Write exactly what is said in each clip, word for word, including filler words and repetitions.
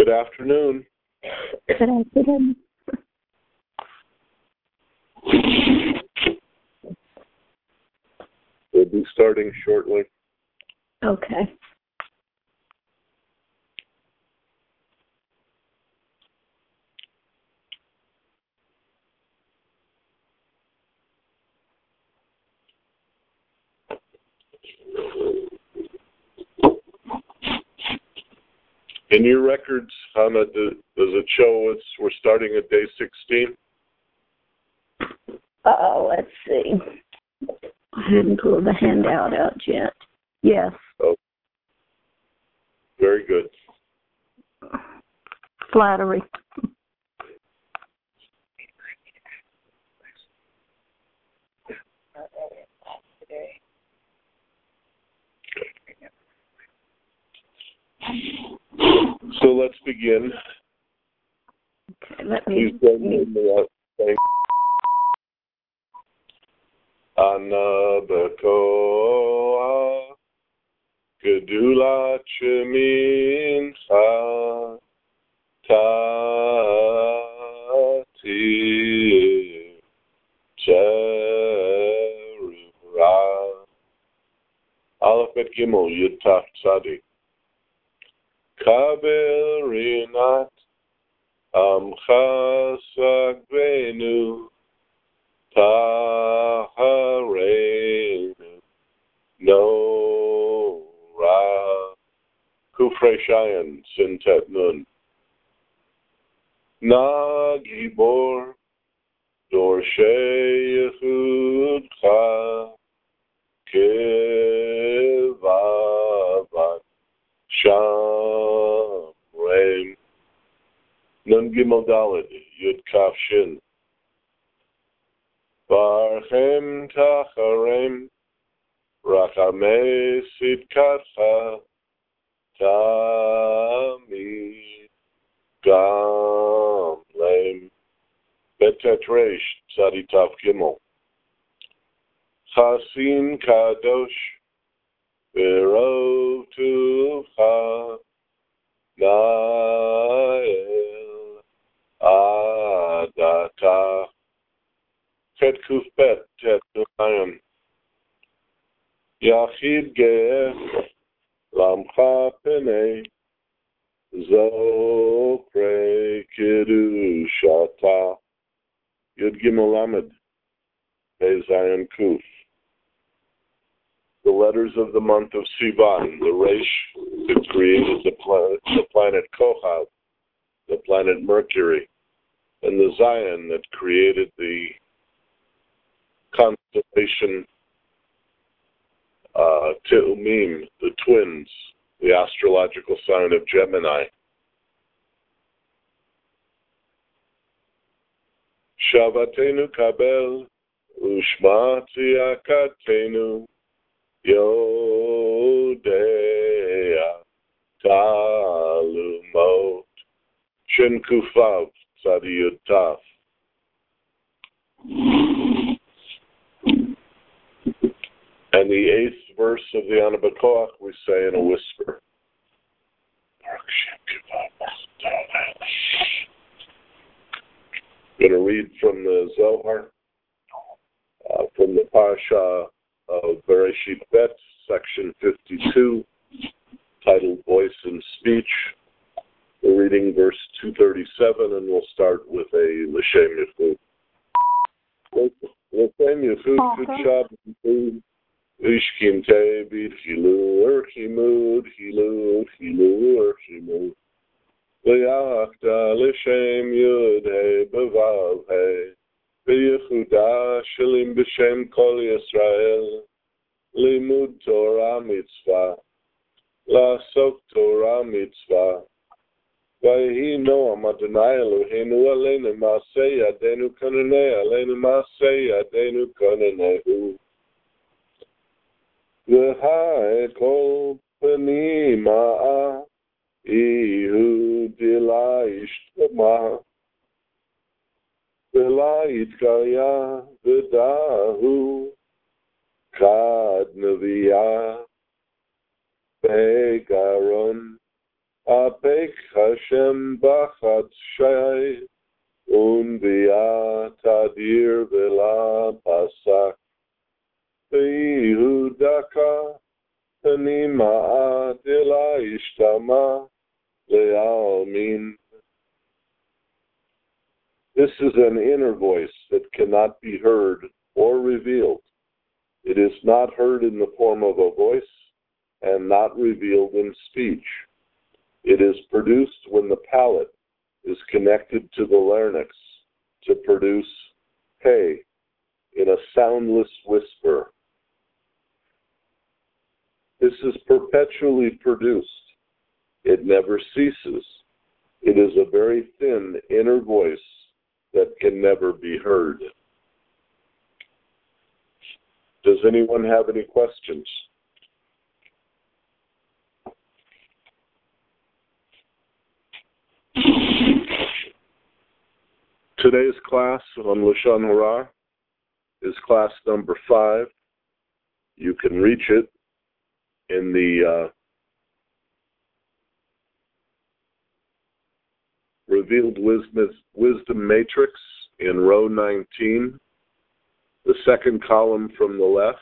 Good afternoon. Good afternoon. We'll be starting shortly. Okay. In your records, Hannah, does it show us we're starting at day sixteen? Uh-oh, let's see. I hadn't pulled the handout out yet. Yes. Oh, very good. Flattery. So let's begin. Okay, let me... Please join me in the thank Anabakoa Gedula Chemincha Tati Cherura Aleph Bet Gimel Yud Taf Tzadi Kabel Rinat Amcha Sagbenu Tahareinu No Ra Kufre Shayan Sintet Nun Na Gibor Dorshe Yehudcha Kevavat Shamreim Nun Gimel Daled Yud Kaf Shin Barchem Tacharem Rachamei Sidkatcha Tamid Gamlem Betet Reish Tzadi Tav Gimel Chasin Kadosh Berov Tuvcha Nael Adatach Tet Kuf Bet Tet Nuyam Yachid Ge'eh Lamcha Penei Zokre Kiddushata Yud Gimel Lamed Pei Zayin Kuf. The letters of the month of Sivan, the Reish that created the planet, the planet Kohav, the planet Mercury, and the Zion that created the constellation uh, Teumim, the twins, the astrological sign of Gemini. Shavatenu kabel ushmati akatenu Yodea Talumot Shin Kufav Tzadi Yud Taf. And the eighth verse of the Anabakoach we say in a whisper. I'm going to read from the Zohar, uh, from the Parsha of Bereshit Bet, section fifty-two, titled Voice and Speech. We're reading verse two thirty-seven, and we'll start with a L'Shem Yichud. L'Shem Yichud Kutshab Ishkim Tebid Hilu Erchimud Hilu Hilu Erchimud Le'achta L'Shem Yud He Bevav He B'yichuda Shalim B'Shem Kol Yisrael Limud Torah Mitzvah La'asok Torah Mitzvah Vayhi Noam Adonai Eloheinu Aleinu Ma'aseh Yadeinu Konanei Aleinu Ma'aseh Yadeinu Konanehu V'hai Kol Panim Ma'a Ihu Dila Ishtama V'la'it Kaya V'dahu Kad Neviah Begaron Apek Hashem bachat shai, unvia tadir vela pasak, veihudaka, tanima adila ishtama, le'almin. This is an inner voice that cannot be heard or revealed. It is not heard in the form of a voice and not revealed in speech. It is produced when the palate is connected to the larynx to produce hey in a soundless whisper. This is perpetually produced. It never ceases. It is a very thin inner voice that can never be heard. Does anyone have any questions? Today's class on Lashon Hara is class number five. You can reach it in the uh, Revealed Wisdom, Wisdom Matrix in row nineteen, the second column from the left.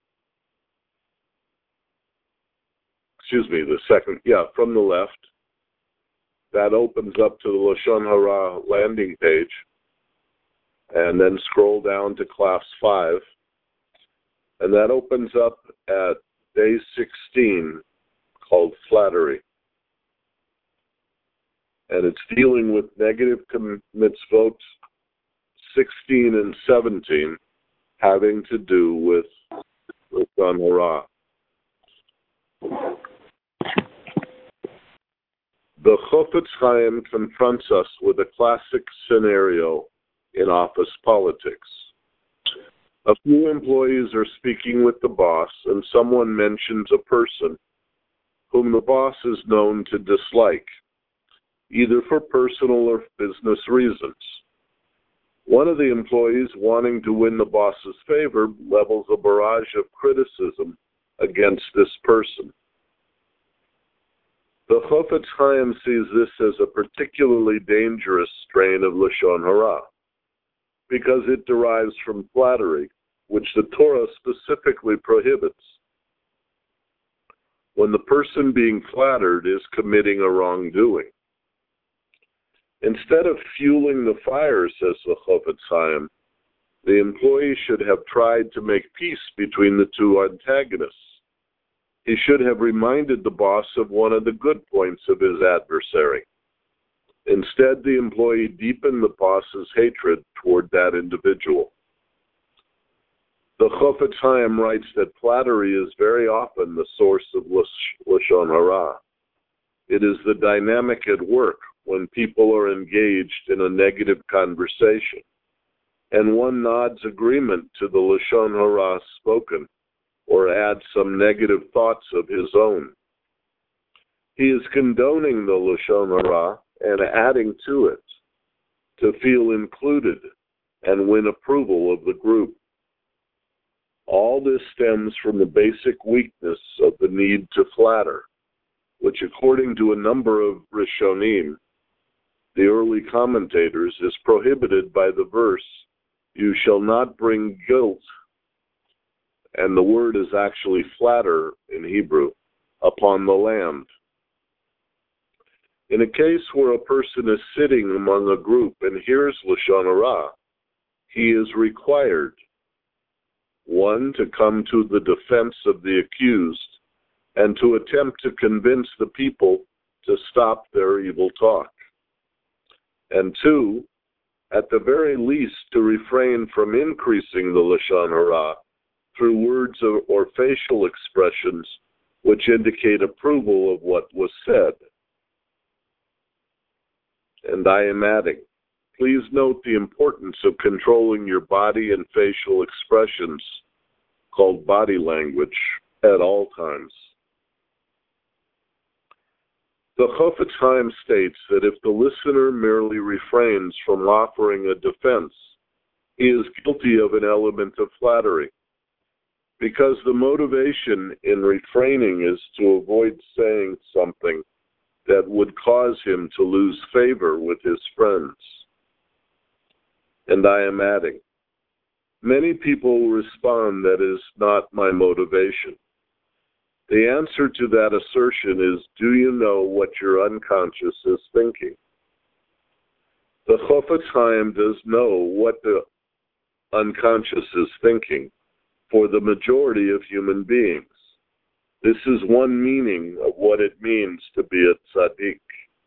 Excuse me, the second, yeah, from the left. That opens up to the Lashon Hara landing page. And then scroll down to class five. And that opens up at day sixteen, called Flattery. And it's dealing with negative mitzvot sixteen and seventeen, having to do with Lashon Hara. The Chofetz Chaim confronts us with a classic scenario in office politics. A few employees are speaking with the boss, and someone mentions a person whom the boss is known to dislike, either for personal or business reasons. One of the employees, wanting to win the boss's favor, levels a barrage of criticism against this person. The Chofetz Chaim sees this as a particularly dangerous strain of Lashon Hara, because it derives from flattery, which the Torah specifically prohibits. When the person being flattered is committing a wrongdoing. Instead of fueling the fire, says the Chofetz Chaim, the employee should have tried to make peace between the two antagonists. He should have reminded the boss of one of the good points of his adversary. Instead, the employee deepened the boss's hatred toward that individual. The Chofetz Chaim writes that flattery is very often the source of Lashon Hara. It is the dynamic at work when people are engaged in a negative conversation, and one nods agreement to the Lashon Hara spoken, or adds some negative thoughts of his own. He is condoning the Lashon Hara and adding to it to feel included and win approval of the group. All this stems from the basic weakness of the need to flatter, which according to a number of Rishonim, the early commentators, is prohibited by the verse, "You shall not bring guilt," and the word is actually flatter in Hebrew, "upon the land." In a case where a person is sitting among a group and hears Lashon Hara, he is required, one, to come to the defense of the accused and to attempt to convince the people to stop their evil talk, and two, at the very least, to refrain from increasing the Lashon Hara through words or facial expressions which indicate approval of what was said. And I am adding, please note the importance of controlling your body and facial expressions, called body language, at all times. The Chofetz Chaim states that if the listener merely refrains from offering a defense, he is guilty of an element of flattery, because the motivation in refraining is to avoid saying something that would cause him to lose favor with his friends. And I am adding, many people respond that is not my motivation. The answer to that assertion is, do you know what your unconscious is thinking? The Chofetz Chaim does know what the unconscious is thinking for the majority of human beings. This is one meaning of what it means to be a tzaddik.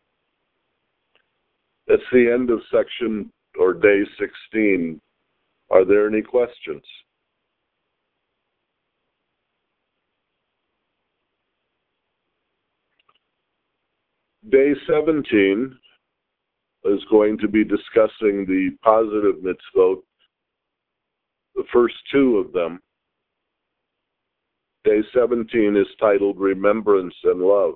That's the end of section or day sixteen. Are there any questions? Day seventeen is going to be discussing the positive mitzvot, the first two of them. Day seventeen is titled Remembrance and Love.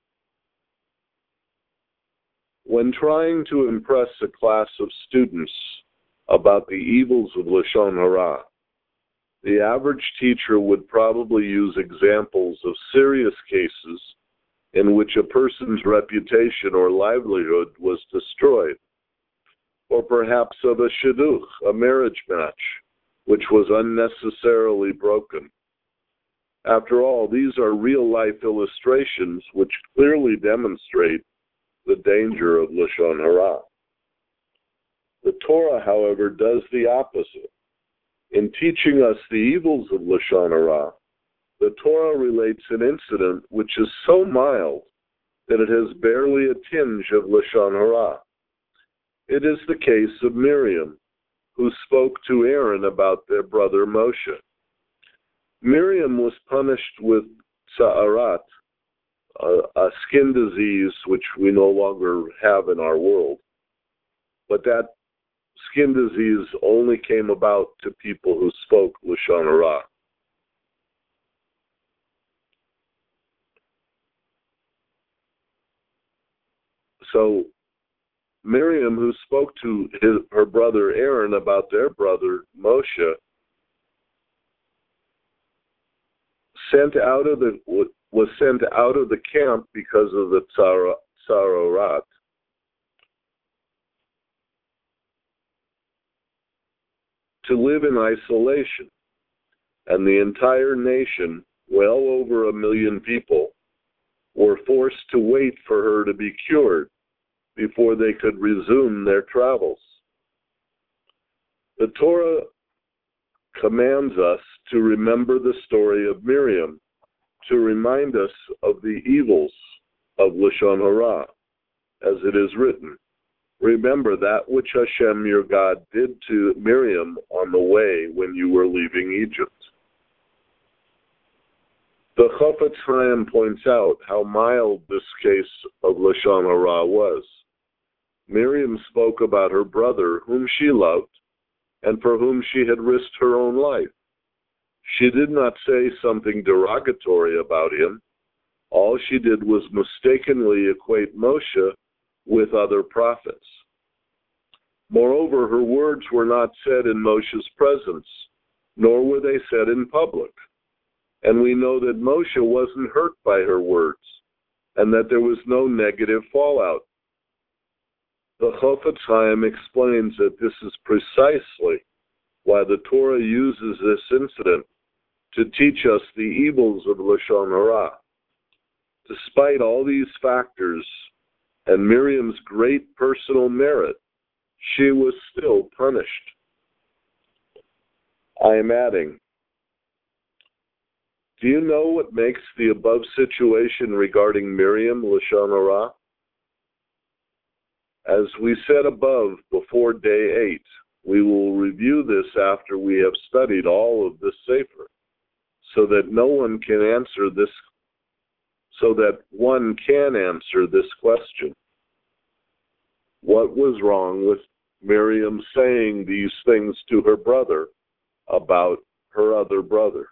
When trying to impress a class of students about the evils of Lashon Hara, the average teacher would probably use examples of serious cases in which a person's reputation or livelihood was destroyed, or perhaps of a shidduch, a marriage match, which was unnecessarily broken. After all, these are real-life illustrations which clearly demonstrate the danger of Lashon Hara. The Torah, however, does the opposite. In teaching us the evils of Lashon Hara, the Torah relates an incident which is so mild that it has barely a tinge of Lashon Hara. It is the case of Miriam, who spoke to Aaron about their brother Moshe. Miriam was punished with Sa'arat, a, a skin disease which we no longer have in our world. But that skin disease only came about to people who spoke Lashon Hara. So Miriam, who spoke to his, her brother Aaron about their brother Moshe, sent out of the was sent out of the camp because of the Tsarorat. To live in isolation, and the entire nation, well over a million people, were forced to wait for her to be cured before they could resume their travels. The Torah commands us to remember the story of Miriam, to remind us of the evils of Lashon Hara, as it is written. Remember that which Hashem your God did to Miriam on the way when you were leaving Egypt. The Chofetz Chaim points out how mild this case of Lashon Hara was. Miriam spoke about her brother, whom she loved, and for whom she had risked her own life. She did not say something derogatory about him. All she did was mistakenly equate Moshe with other prophets. Moreover, her words were not said in Moshe's presence, nor were they said in public. And we know that Moshe wasn't hurt by her words, and that there was no negative fallout. The Chofetz Chaim explains that this is precisely why the Torah uses this incident to teach us the evils of Lashon Hara. Despite all these factors and Miriam's great personal merit, she was still punished. I am adding, do you know what makes the above situation regarding Miriam Lashon Hara? As we said above before day eight, we will review this after we have studied all of this Sefer, so that no one can answer this, so that one can answer this question. What was wrong with Miriam saying these things to her brother about her other brother?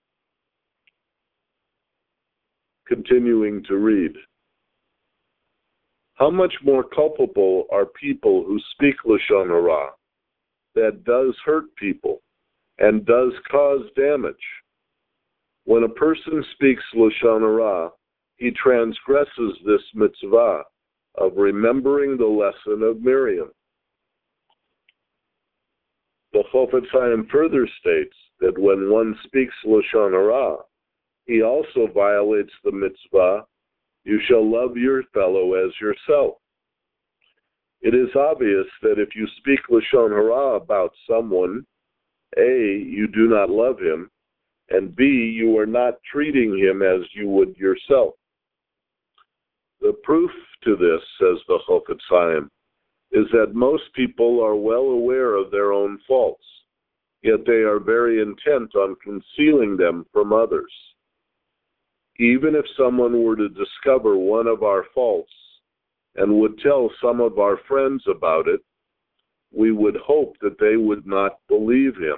Continuing to read. How much more culpable are people who speak Lashon Hara that does hurt people and does cause damage? When a person speaks Lashon Hara, he transgresses this mitzvah of remembering the lesson of Miriam. The Chofetz Chaim further states that when one speaks Lashon Hara, he also violates the mitzvah, you shall love your fellow as yourself. It is obvious that if you speak Lashon Hara about someone, A, you do not love him, and B, you are not treating him as you would yourself. The proof to this, says the Chofetz Chaim, is that most people are well aware of their own faults, yet they are very intent on concealing them from others. Even if someone were to discover one of our faults and would tell some of our friends about it, we would hope that they would not believe him.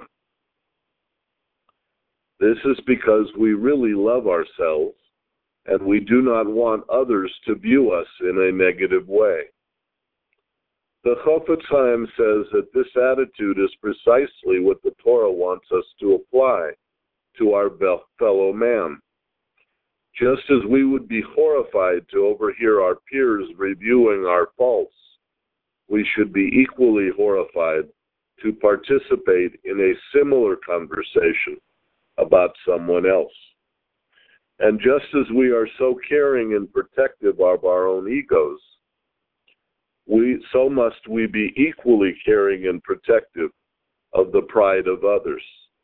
This is because we really love ourselves and we do not want others to view us in a negative way. The Chofetz Chaim says that this attitude is precisely what the Torah wants us to apply to our fellow man. Just as we would be horrified to overhear our peers reviewing our faults, we should be equally horrified to participate in a similar conversation about someone else. And just as we are so caring and protective of our own egos, we so must we be equally caring and protective of the pride of others.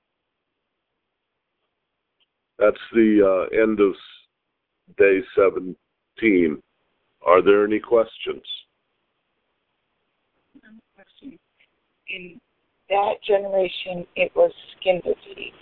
That's the uh, end of day seventeen. Are there any questions? Question. In that generation, it was skin disease.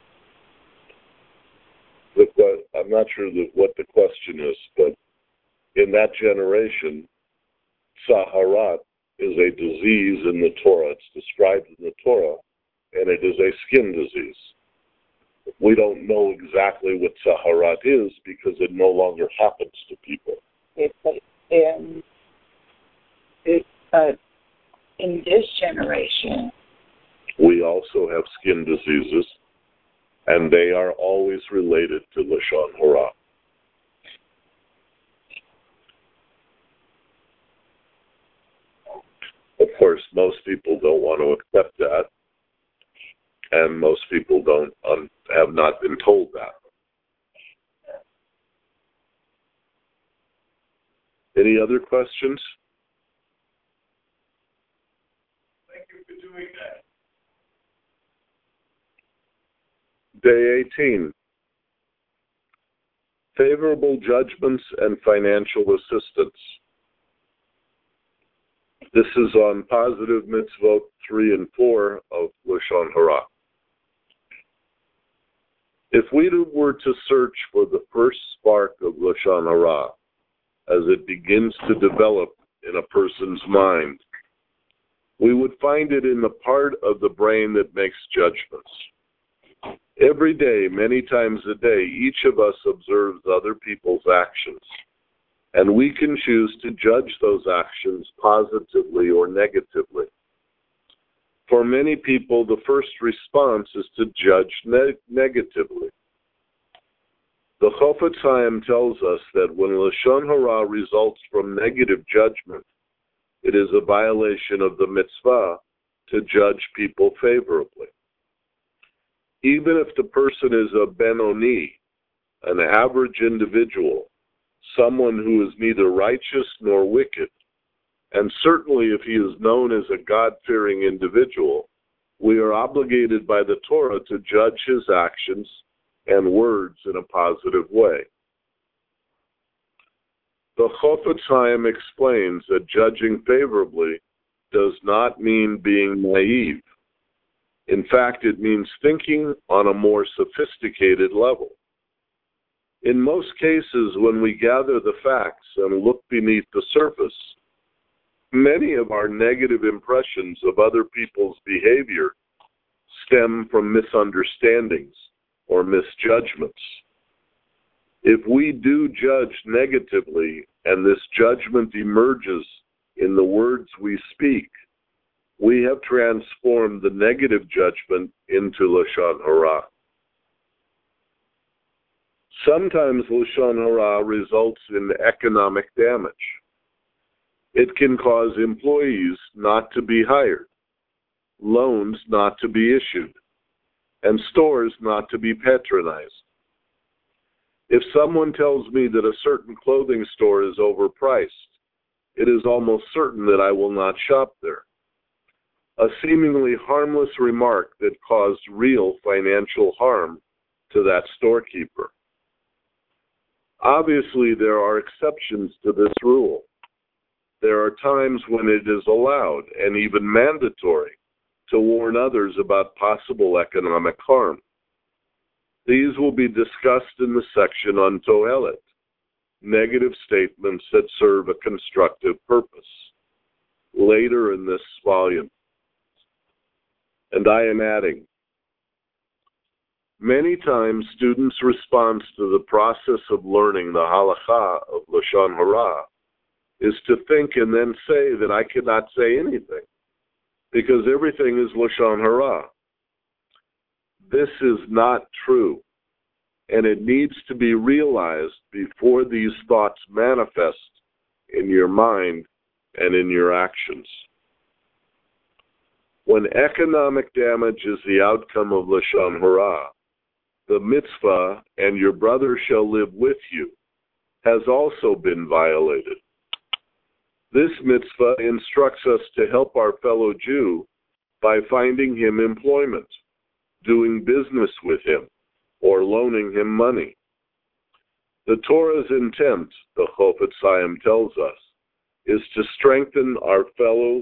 The, I'm not sure that what the question is, but in that generation, Saharat is a disease in the Torah. It's described in the Torah, and it is a skin disease. We don't know exactly what Saharat is because it no longer happens to people. It, in, it, uh, in this generation, we also have skin diseases, and they are always related to Lashon Hara. Of course, most people don't want to accept that, and most people don't um, have not been told that. Any other questions? Thank you for doing that. Day eighteen. Favorable judgments and financial assistance. This is on positive mitzvot three and four of Lashon Hara. If we were to search for the first spark of Lashon Hara as it begins to develop in a person's mind, we would find it in the part of the brain that makes judgments. Every day, many times a day, each of us observes other people's actions, and we can choose to judge those actions positively or negatively. For many people, the first response is to judge ne- negatively. The Chofetz Chaim tells us that when Lashon Hara results from negative judgment, it is a violation of the mitzvah to judge people favorably. Even if the person is a Benoni, an average individual, someone who is neither righteous nor wicked, and certainly if he is known as a God-fearing individual, we are obligated by the Torah to judge his actions and words in a positive way. The Chofetz Chaim explains that judging favorably does not mean being naive. In fact, it means thinking on a more sophisticated level. In most cases, when we gather the facts and look beneath the surface, many of our negative impressions of other people's behavior stem from misunderstandings or misjudgments. If we do judge negatively and this judgment emerges in the words we speak, we have transformed the negative judgment into Lashon Hara. Sometimes Lashon Hara results in economic damage. It can cause employees not to be hired, loans not to be issued, and stores not to be patronized. If someone tells me that a certain clothing store is overpriced, it is almost certain that I will not shop there. A seemingly harmless remark that caused real financial harm to that storekeeper. Obviously, there are exceptions to this rule. There are times when it is allowed and even mandatory to warn others about possible economic harm. These will be discussed in the section on Tohelet, negative statements that serve a constructive purpose, later in this volume. And I am adding, many times students' response to the process of learning the halakha of Lashon Hara is to think and then say that I cannot say anything, because everything is Lashon Hara. This is not true, and it needs to be realized before these thoughts manifest in your mind and in your actions. When economic damage is the outcome of Lashon Hara, the mitzvah, and your brother shall live with you, has also been violated. This mitzvah instructs us to help our fellow Jew by finding him employment, doing business with him, or loaning him money. The Torah's intent, the Chofetz Chaim tells us, is to strengthen our fellow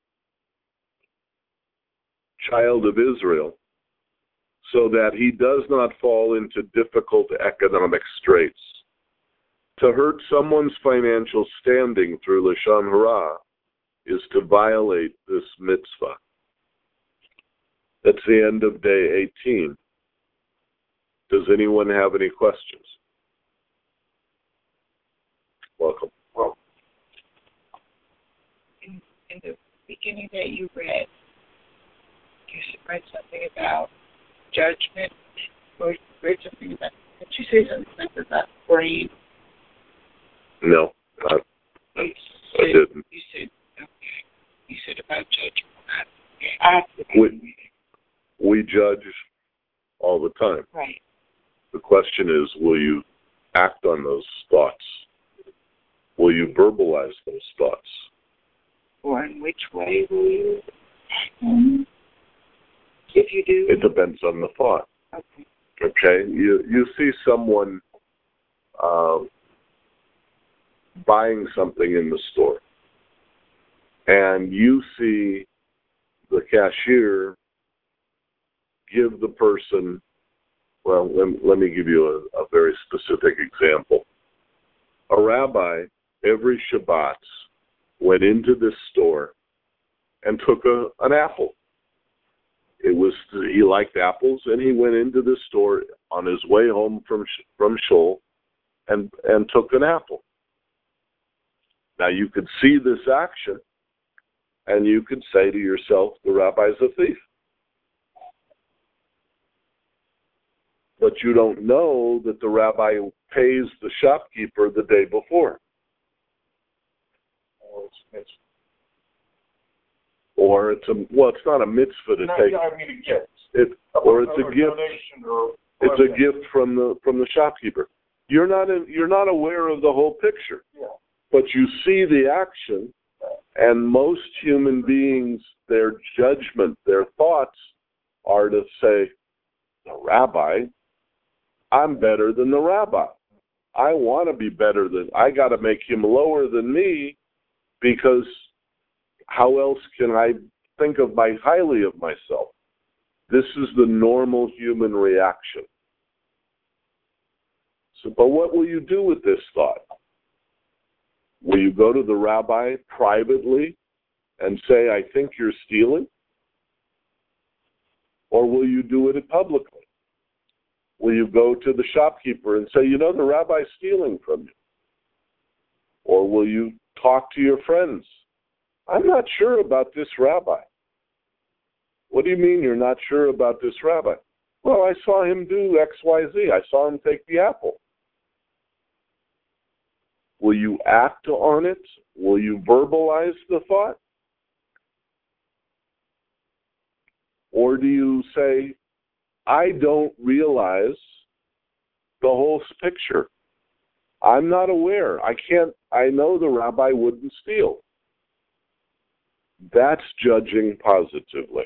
child of Israel so that he does not fall into difficult economic straits. To hurt someone's financial standing through Lashon Hara is to violate this mitzvah. That's the end of day eighteen. Does anyone have any questions? Welcome. Well, in, in the beginning that you read, you read something about judgment, or read something about, did you say something about brain? No, I, I, you I said, didn't. You said, okay. You said about judgment. Okay. I, We, we judge all the time. right. The question is, will you act on those thoughts? Will you verbalize those thoughts? Or in which way will you? Mm-hmm. If you do? It depends on the thought. Okay. Okay? You, you see someone uh, buying something in the store, and you see the cashier give the person, well, let, let me give you a, a very specific example. A rabbi, every Shabbat, went into this store and took a, an apple. It was, he liked apples, and he went into the store on his way home from from shul and, and took an apple. Now, you could see this action, and you could say to yourself, the rabbi's a thief. But you don't know that the rabbi pays the shopkeeper the day before. Or it's, it's Or it's a, well, it's not a mitzvah to not, take. I mean, a gift. It, or it's or a gift. Donation or It's a gift from the from the shopkeeper. You're not in, you're not aware of the whole picture, Yeah. but you see the action. And most human beings, their judgment, their thoughts, are to say, the rabbi, I'm better than the rabbi. I want to be better than. I got to make him lower than me, because how else can I think of my highly of myself? This is the normal human reaction. So, but what will you do with this thought? Will you go to the rabbi privately and say, I think you're stealing? Or will you do it publicly? Will you go to the shopkeeper and say, you know, the rabbi's stealing from you? Or will you talk to your friends? I'm not sure about this rabbi. What do you mean you're not sure about this rabbi? Well, I saw him do X, Y, Z. I saw him take the apple. Will you act on it? Will you verbalize the thought? Or do you say, I don't realize the whole picture. I'm not aware. I can't, I know the rabbi wouldn't steal. That's judging positively.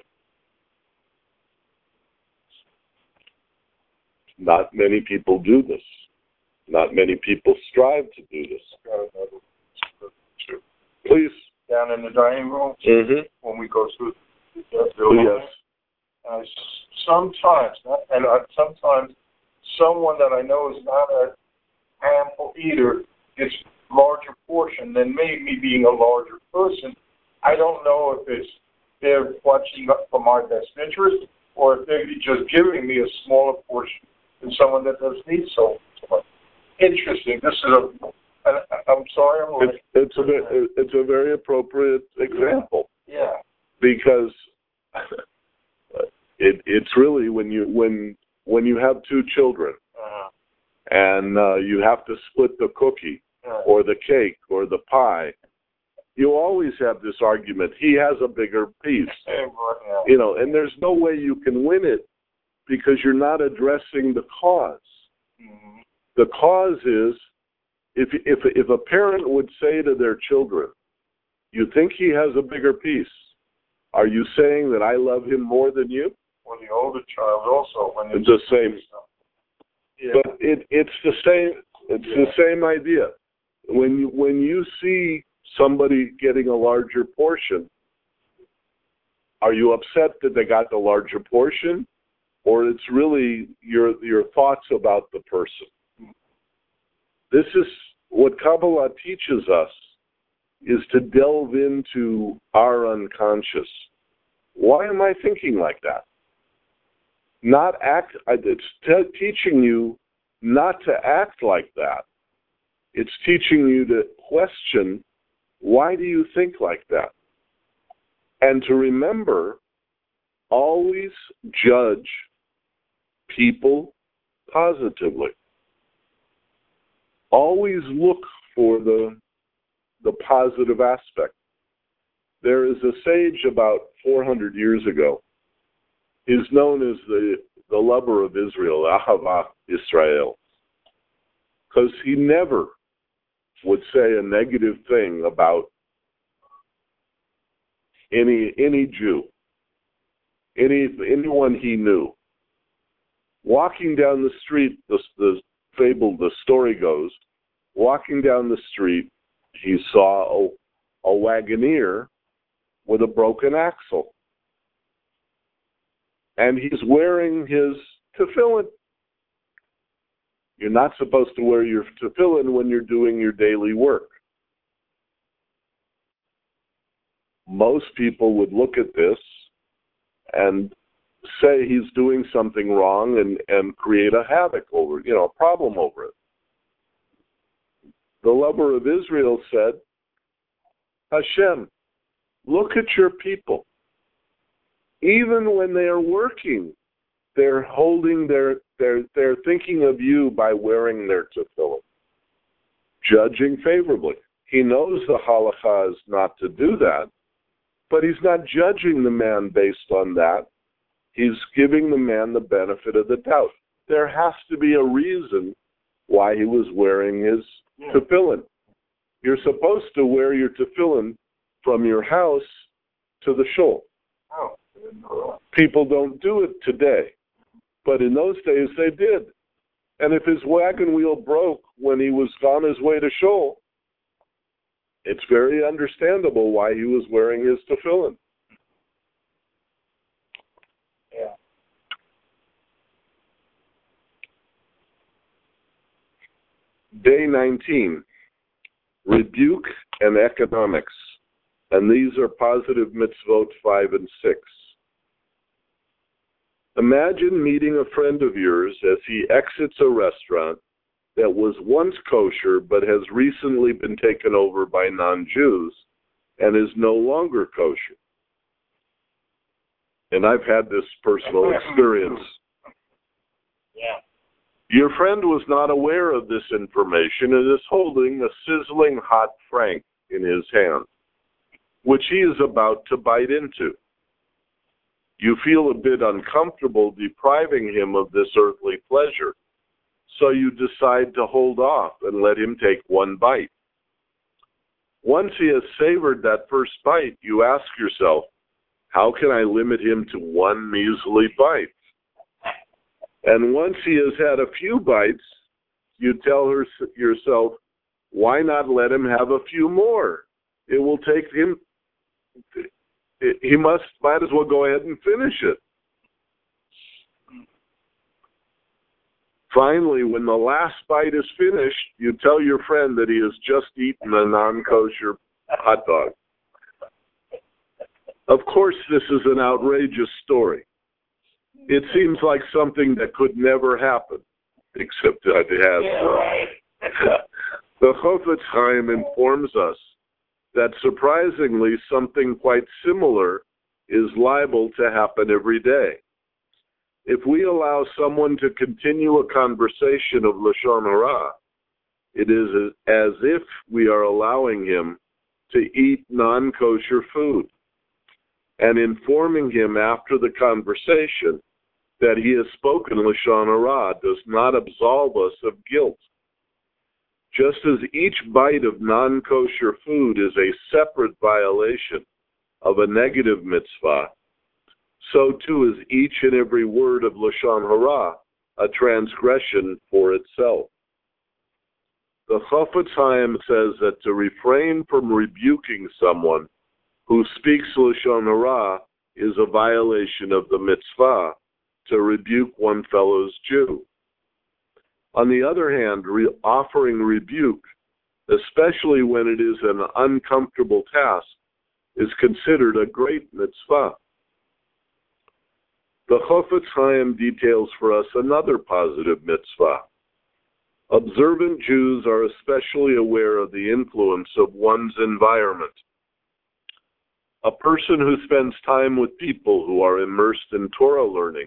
Not many people do this. Not many people strive to do this. Please. Down in the dining room, Mm-hmm. when we go through the building, Yes. uh, sometimes, and uh, sometimes someone that I know is not a handful either gets larger portion than me, me being a larger person. I don't know if it's they're watching up for my best interest or if they're just giving me a smaller portion than someone that does need so much. Interesting. This is a. And I'm sorry. I'm It's, it's a ve- it's a very appropriate example. Yeah. Because it it's really when you when when you have two children Uh-huh. and uh, you have to split the cookie Uh-huh. or the cake or the pie, you always have this argument. He has a bigger piece, Yeah. you know, and there's no way you can win it because you're not addressing the cause. Mm-hmm. The cause is if if if a parent would say to their children, "You think he has a bigger piece? Are you saying that I love him more than you?" Or the older child also when It's the same. Yeah. But it it's the same. It's Yeah. the same idea. When you when you see somebody getting a larger portion, are you upset that they got the larger portion, or it's really your your thoughts about the person? This is what Kabbalah teaches us, is to delve into our unconscious. Why am I thinking like that? Not act. It's t- teaching you not to act like that. It's teaching you to question, why do you think like that? And to remember, always judge people positively. Always look for the, the positive aspect. There is a sage about four hundred years ago. He's known as the, the lover of Israel, Ahavah Israel, because he never would say a negative thing about any any Jew, any anyone he knew. Walking down the street, the, the fable, the story goes, walking down the street, he saw a, a wagoneer with a broken axle. And he's wearing his tefillin. You're not supposed to wear your tefillin when you're doing your daily work. Most people would look at this and say he's doing something wrong and, and create a havoc over it, you know, a problem over it. The lover of Israel said, Hashem, look at your people. Even when they are working, they're holding their, they're, they're thinking of you by wearing their tefillin, judging favorably. He knows the halakha is not to do that, but he's not judging the man based on that. He's giving the man the benefit of the doubt. There has to be a reason why he was wearing his Yeah. tefillin. You're supposed to wear your tefillin from your house to the shul. Oh, I didn't know that. People don't do it today, but in those days they did. And if his wagon wheel broke when he was on his way to shul, it's very understandable why he was wearing his tefillin. Yeah. Day nineteen, rebuke and economics. And these are positive mitzvot five and six. Imagine meeting a friend of yours as he exits a restaurant that was once kosher but has recently been taken over by non-Jews and is no longer kosher. And I've had this personal experience. Yeah. Your friend was not aware of this information and is holding a sizzling hot frank in his hand, which he is about to bite into. You feel a bit uncomfortable depriving him of this earthly pleasure, so you decide to hold off and let him take one bite. Once he has savored that first bite, you ask yourself, how can I limit him to one measly bite? And once he has had a few bites, you tell her, yourself, why not let him have a few more? It will take him, he must, might as well go ahead and finish it. Finally, when the last bite is finished, you tell your friend that he has just eaten a non-kosher hot dog. Of course, this is an outrageous story. It seems like something that could never happen, except that it has. Yeah, right. The Chofetz Chaim informs us that surprisingly something quite similar is liable to happen every day. If we allow someone to continue a conversation of Lashon Hara, it is as if we are allowing him to eat non-kosher food and informing him after the conversation that he has spoken Lashon Hara does not absolve us of guilt. Just as each bite of non-kosher food is a separate violation of a negative mitzvah, so too is each and every word of Lashon Hara a transgression for itself. The Chofetz Chaim says that to refrain from rebuking someone who speaks Lashon Hara is a violation of the mitzvah to rebuke one fellow's Jew. On the other hand, re- offering rebuke, especially when it is an uncomfortable task, is considered a great mitzvah. The Chofetz Chaim details for us another positive mitzvah. Observant Jews are especially aware of the influence of one's environment. A person who spends time with people who are immersed in Torah learning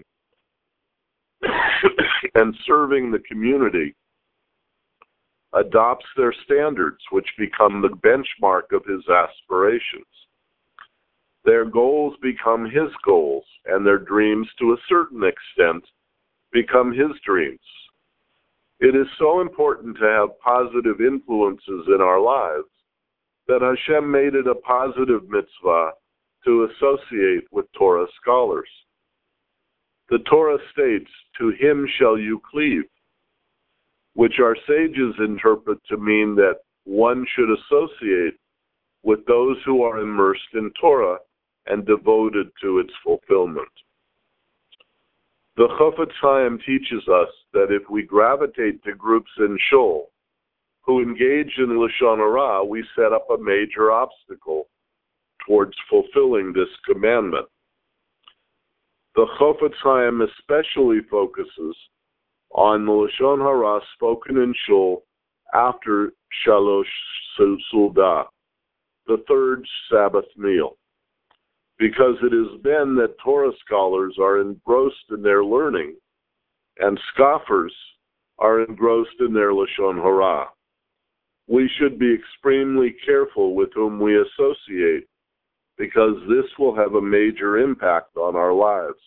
and serving the community adopts their standards, which become the benchmark of his aspirations. Their goals become his goals, and their dreams, to a certain extent, become his dreams. It is so important to have positive influences in our lives that Hashem made it a positive mitzvah to associate with Torah scholars. The Torah states, "To him shall you cleave," which our sages interpret to mean that one should associate with those who are immersed in Torah and devoted to its fulfillment. The Chofetz Chaim teaches us that if we gravitate to groups in Shul who engage in Lashon Hara, we set up a major obstacle towards fulfilling this commandment. The Chofetz Chaim especially focuses on the Lashon Hara spoken in Shul after Shalosh Sudah, the third Sabbath meal, because it is then that Torah scholars are engrossed in their learning and scoffers are engrossed in their Lashon Hara. We should be extremely careful with whom we associate, because this will have a major impact on our lives.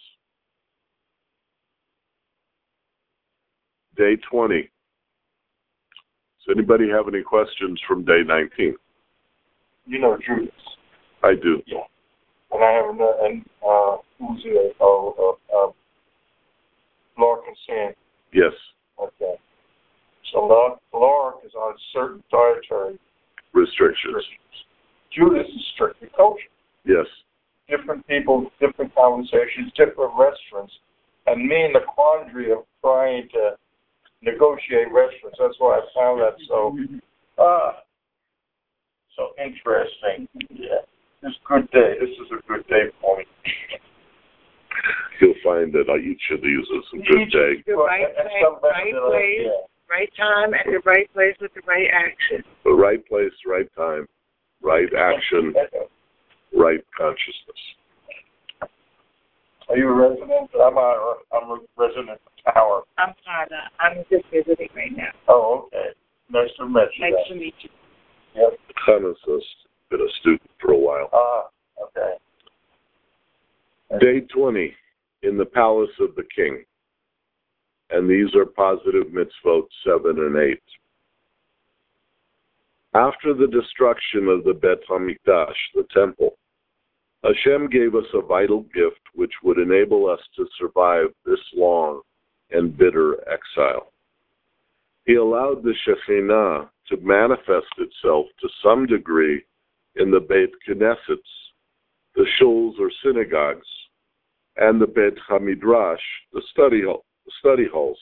Day twenty. Does anybody have any questions from day nineteen? You know Judas. I do. Yeah. And I have another, and uh, who's it? Oh, uh, uh, Larkin Sand. Yes. Okay. So Lark, Lark is on certain dietary Restrictions. restrictions. Judas is strictly kosher. Yes. Different people, different conversations, different restaurants, and me in the quandary of trying to negotiate restaurants. That's why I found that so uh, so interesting. Yeah. It's a good day. This is a good day for me. You'll find that each of these is a good day. The right place, right place, right time, at the right place with the right action. The right place, right time, right action, right consciousness. Are you a resident? I'm a, I'm a resident of Howard. I'm Hannah. I'm just visiting right now. Oh, okay. Nice to meet you. Nice to meet you. Yep. Hannah's been a student for a while. Ah, okay. Day twenty, in the palace of the king. And these are positive mitzvot seven and eight. After the destruction of the Bet HaMikdash, the temple, Hashem gave us a vital gift which would enable us to survive this long and bitter exile. He allowed the Shekhinah to manifest itself to some degree in the Beit Knesset's, the shuls or synagogues, and the Beit HaMidrash, the study, the study halls.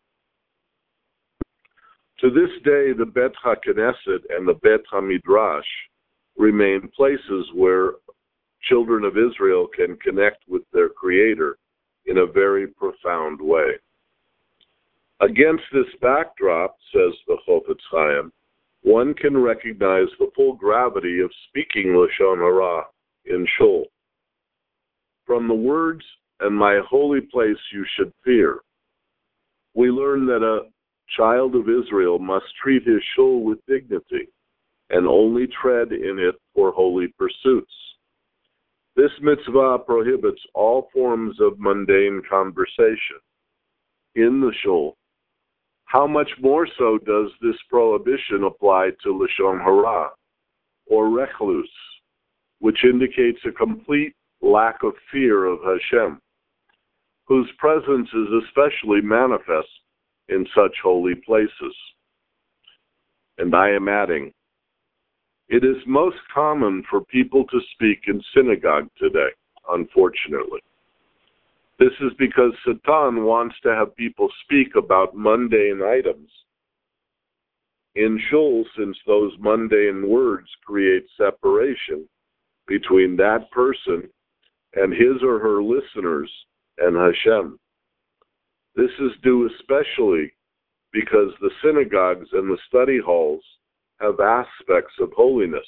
To this day, the Bet HaKnesset and the Bet HaMidrash remain places where children of Israel can connect with their Creator in a very profound way. Against this backdrop, says the Chofetz Chaim, one can recognize the full gravity of speaking Lashon Hara in Shul. From the words, "and my holy place you should fear," we learn that a child of Israel must treat his shul with dignity and only tread in it for holy pursuits. This mitzvah prohibits all forms of mundane conversation in the shul. How much more so does this prohibition apply to Lashon Hara, or reclus, which indicates a complete lack of fear of Hashem, whose presence is especially manifest in such holy places. And I am adding, it is most common for people to speak in synagogue today, unfortunately. This is because Satan wants to have people speak about mundane items in shul, since those mundane words create separation between that person and his or her listeners and Hashem. This is due especially because the synagogues and the study halls have aspects of holiness.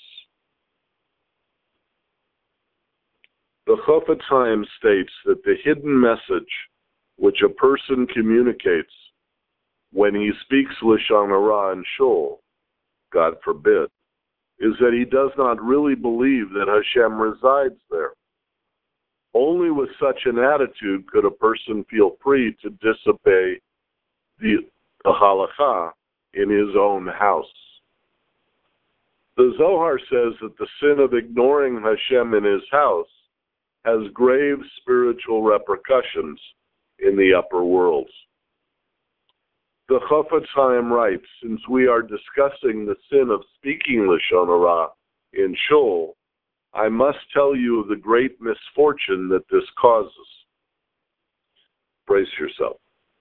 The Chofetz Chaim states that the hidden message which a person communicates when he speaks Lashon Hara in Shul, God forbid, is that he does not really believe that Hashem resides there. Only with such an attitude could a person feel free to disobey the, the halakha in his own house. The Zohar says that the sin of ignoring Hashem in his house has grave spiritual repercussions in the upper worlds. The Chofetz Chaim writes, since we are discussing the sin of speaking Lashon Hara in Shul, I must tell you of the great misfortune that this causes. Brace yourself.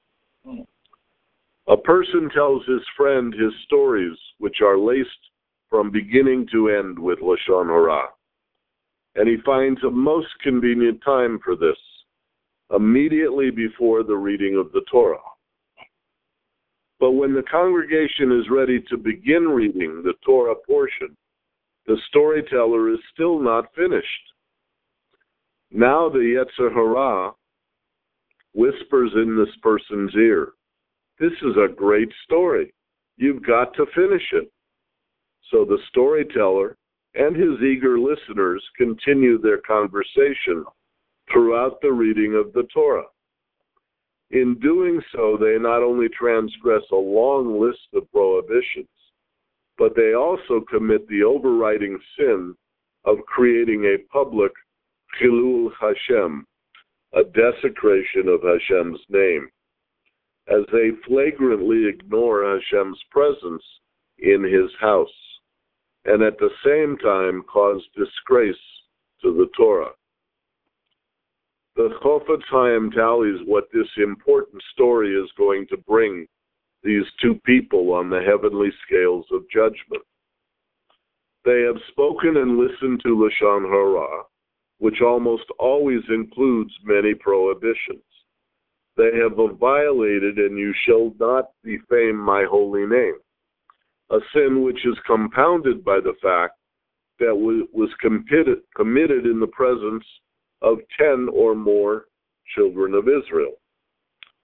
A person tells his friend his stories, which are laced from beginning to end with Lashon Hara, and he finds a most convenient time for this, immediately before the reading of the Torah. But when the congregation is ready to begin reading the Torah portion, the storyteller is still not finished. Now the Yetzer Hara whispers in this person's ear, this is a great story. You've got to finish it. So the storyteller and his eager listeners continue their conversation throughout the reading of the Torah. In doing so, they not only transgress a long list of prohibitions, but they also commit the overriding sin of creating a public Chilul Hashem, a desecration of Hashem's name, as they flagrantly ignore Hashem's presence in his house, and at the same time cause disgrace to the Torah. The Chofetz Chaim tallies what this important story is going to bring these two people on the heavenly scales of judgment. They have spoken and listened to Lashon Hara, which almost always includes many prohibitions. They have violated, and you shall not defame my holy name, a sin which is compounded by the fact that was committed, committed in the presence of ten or more children of Israel.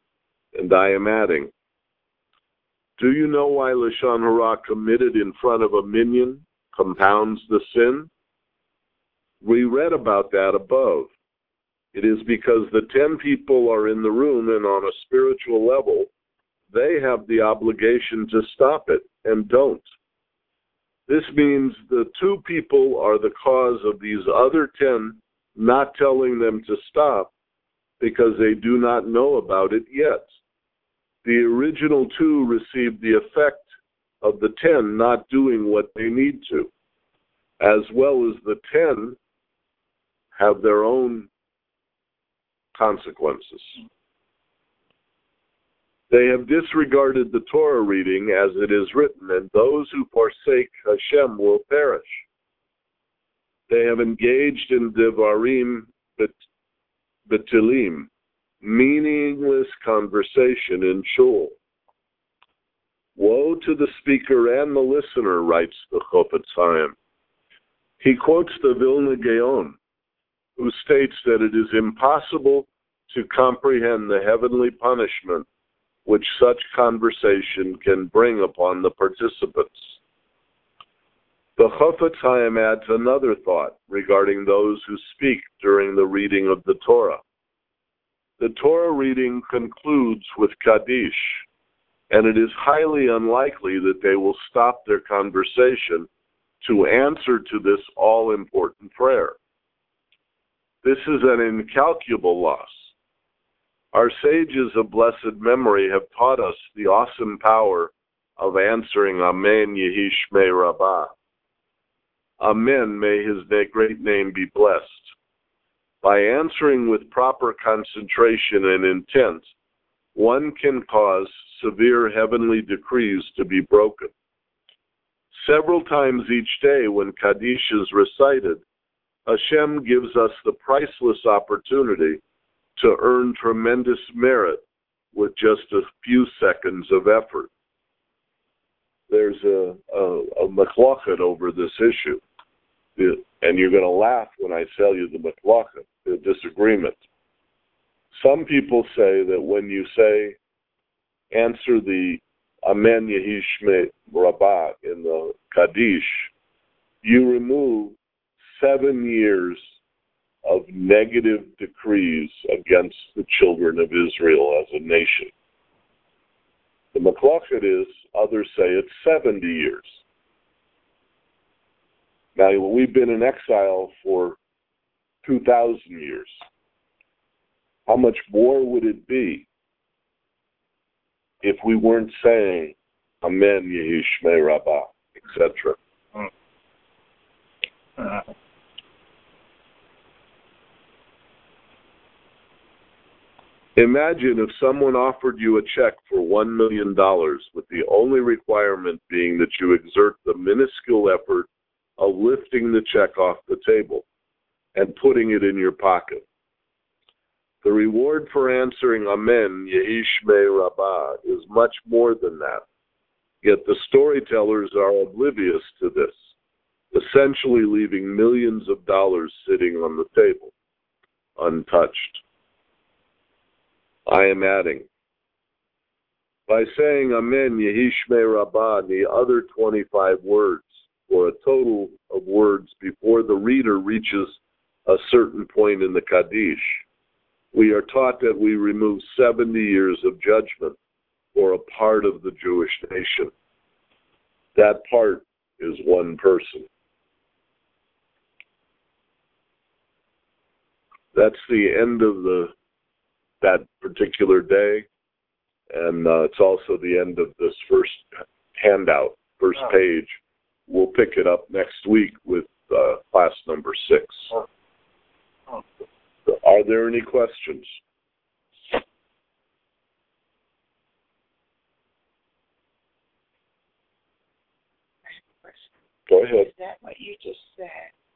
And I am adding, do you know why Lashon Hara committed in front of a minyan compounds the sin? We read about that above. It is because the ten people are in the room, and on a spiritual level, they have the obligation to stop it and don't. This means the two people are the cause of these other ten not telling them to stop because they do not know about it yet. The original two received the effect of the ten not doing what they need to, as well as the ten have their own consequences. They have disregarded the Torah reading as it is written, and those who forsake Hashem will perish. They have engaged in Devarim Betilim, meaningless conversation in shul. Woe to the speaker and the listener, writes the Chofetz Chaim. He quotes the Vilna Gaon, who states that it is impossible to comprehend the heavenly punishment which such conversation can bring upon the participants. The Chofetz Chaim adds another thought regarding those who speak during the reading of the Torah. The Torah reading concludes with Kaddish, and it is highly unlikely that they will stop their conversation to answer to this all-important prayer. This is an incalculable loss. Our sages of blessed memory have taught us the awesome power of answering Amen Yehi Shmei Rabbah. Amen, may his great name be blessed. By answering with proper concentration and intent, one can cause severe heavenly decrees to be broken. Several times each day when Kaddish is recited, Hashem gives us the priceless opportunity to earn tremendous merit with just a few seconds of effort. There's a, a, a machlokhet over this issue. And you're going to laugh when I tell you the machlokhet, the disagreement. Some people say that when you say, answer the Amen Yehi Shmei Rabbah in the Kaddish, you remove seven years of negative decrees against the children of Israel as a nation. The machlokhet is, others say it's seventy years. Now, we've been in exile for two thousand years. How much more would it be if we weren't saying Amen Yehi Shmei Rabbah, et cetera? Uh, Imagine if someone offered you a check for one million dollars with the only requirement being that you exert the minuscule effort of lifting the check off the table and putting it in your pocket. The reward for answering Amen Yehi Shmei Rabbah is much more than that. Yet the storytellers are oblivious to this, essentially leaving millions of dollars sitting on the table, untouched. I am adding, by saying Amen Yehi Shmei Rabbah and the other twenty-five words, or a total of words before the reader reaches a certain point in the Kaddish, we are taught that we remove seventy years of judgment for a part of the Jewish nation. That part is one person. That's the end of the that particular day, and uh, it's also the end of this first handout, first oh. page. We'll pick it up next week with uh, class number six. Oh. Oh. Are there any questions? Go ahead. Is that what you just said?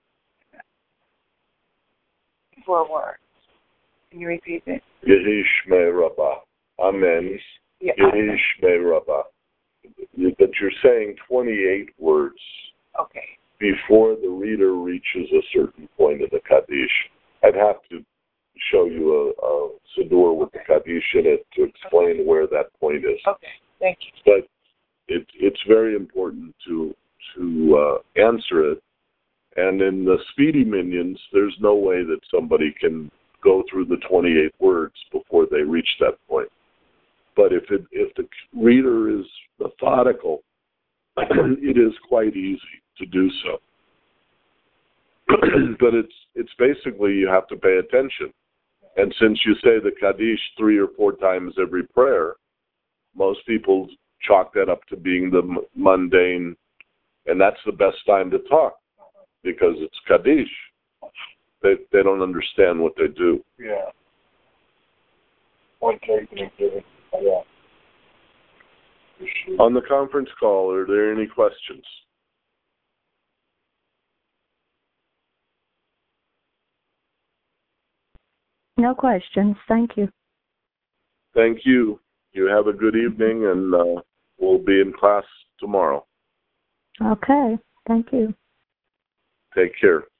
Four words. Can you repeat it? Yehi Shmei Rabbah. Amen. Yeah, Yehi Shmei Rabbah. But you're saying twenty-eight words okay. before the reader reaches a certain point of the Kaddish. I'd have to show you a, a Siddur with the Kaddish in it to explain where that point is. Okay, thank you. But it, it's very important to to uh, answer it. And in the Speedy Minions, there's no way that somebody can go through the twenty-eight words before they reach that point. But if it, if the reader is methodical, it is quite easy to do so. But it's it's basically you have to pay attention. And since you say the Kaddish three or four times every prayer, most people chalk that up to being the mundane, and that's the best time to talk because it's Kaddish. They they don't understand what they do. Yeah. One taking and giving. Yeah. On the conference call, are there any questions? No questions. Thank you. Thank you. You have a good evening, and uh, we'll be in class tomorrow. Okay. Thank you. Take care.